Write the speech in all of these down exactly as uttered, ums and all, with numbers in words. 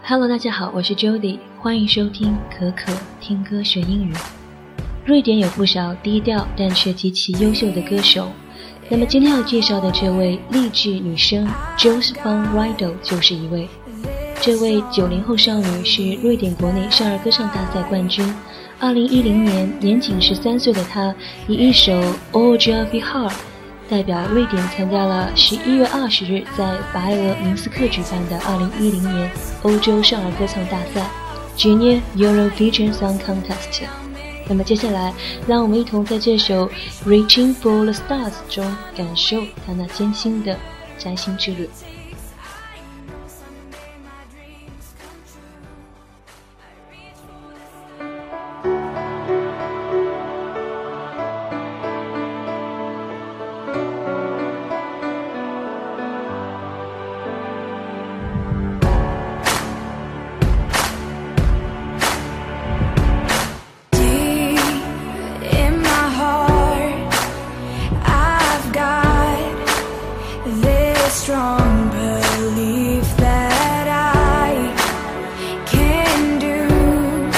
Hello， 大家好，我是 Jody， 欢迎收听可可听歌学英语。瑞典有不少低调但却极其优秀的歌手，那么今天要介绍的这位励志女生 Josephine Riedel 就是一位。这位九零后少女是瑞典国内少儿歌唱大赛冠军。二零一零年，年仅十三岁的她以一首 All Jovi Heart 代表瑞典参加了十一月二十日在白俄明斯克举办的二零一零年欧洲少儿歌唱大赛 Junior Eurovision Song Contest。 那么接下来让我们一同在这首 Reaching for the Stars 中感受她那艰辛的摘星之旅。 Strong belief that I can do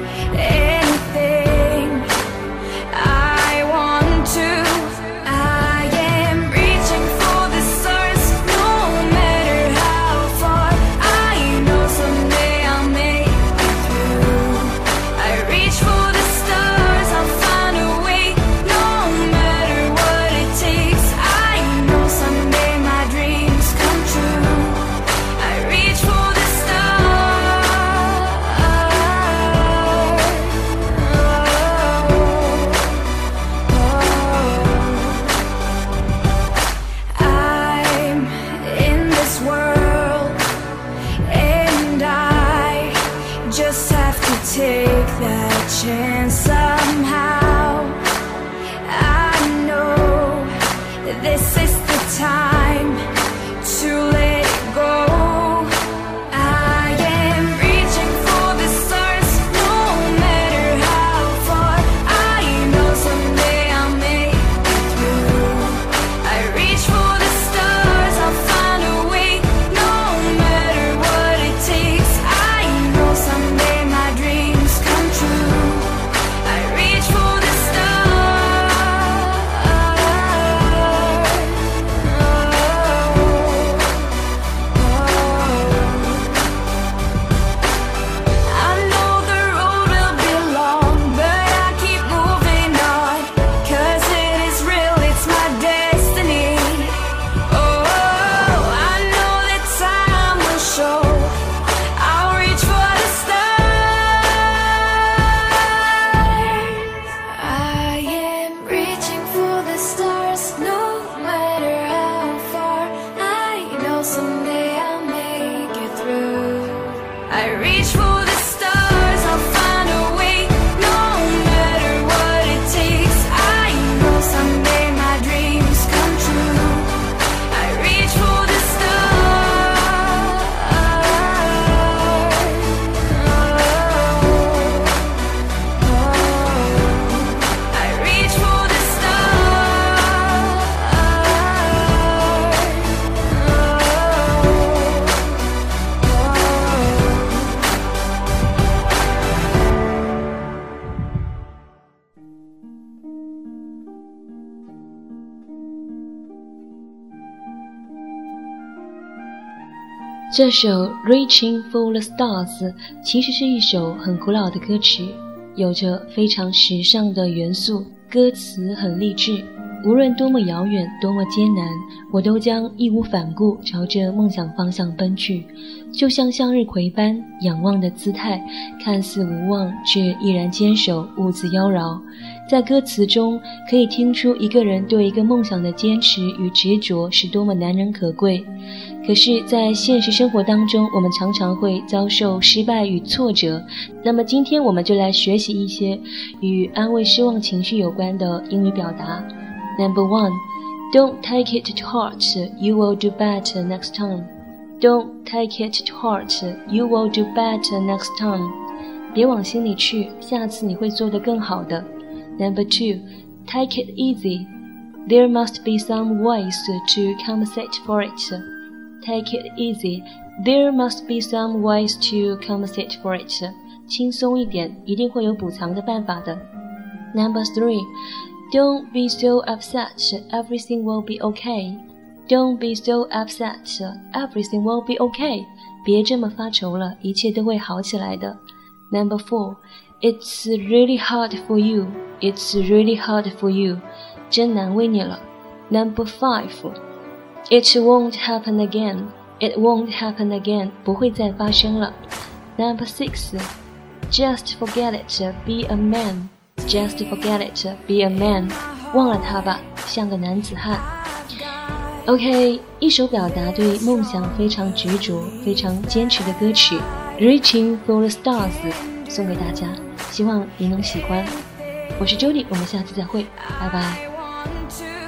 anything I want to. I am reaching for the stars, no matter how far. I know someday I'll make it through. I reach for the stars, I'll find a way, no matter what it takes. I know someday my dreams come true. I reach for the stars. I'm in this world, and I just have to take that chance somehow. I know this is the time to let it go. I am reaching for the stars, no matter how far. I know someday I'll make it through. I reach for the stars, I'll find a way, no matter what it takes. I know someday my dreams come true. I reach for the stars. I know the road will be long, but I keep moving on, 'cause it is real, it's my destiny. Oh, I know that time will show. I'll reach for the stars. I am reaching for the stars, no matter how far. I know someday I'll make it through. I reach for the stars, I'll find a way, no matter what it takes. I know someday my dreams come true. I reach for the stars. I reach for the stars. ，这首 Reaching for the Stars 其实是一首很古老的歌曲，有着非常时尚的元素，歌词很励志，无论多么遥远多么艰难，我都将义无反顾朝着梦想方向奔去，就像向日葵般仰望的姿态，看似无望却依然坚守，兀自妖娆。在歌词中可以听出一个人对一个梦想的坚持与执着是多么难能可贵。可是在现实生活当中，我们常常会遭受失败与挫折，那么今天我们就来学习一些与安慰失望情绪有关的英语表达。 Number one, don't take it to heart, you will do better next time. Don't take it to heart, you will do better next time. 别往心里去，下次你会做得更好的。Number two, take it easy. There must be some ways to compensate for it. Take it easy. There must be some ways to compensate for it. 轻松一点，一定会有补偿的办法的。Number three, don't be so upset, everything will be okay. Don't be so upset, everything will be okay. 别这么发愁了，一切都会好起来的。Number four, it's really hard for you. It's really hard for you. 真难为你了。Number five, it won't happen again. It won't happen again. 不会再发生了。Number six, just forget it, be a man. Just forget it, be a man. 忘了它吧，像个男子汉。OK， 一首表达对梦想非常执着、非常坚持的歌曲 Reaching for the Stars 送给大家，希望你能喜欢。我是 Jody， 我们下次再会，拜拜。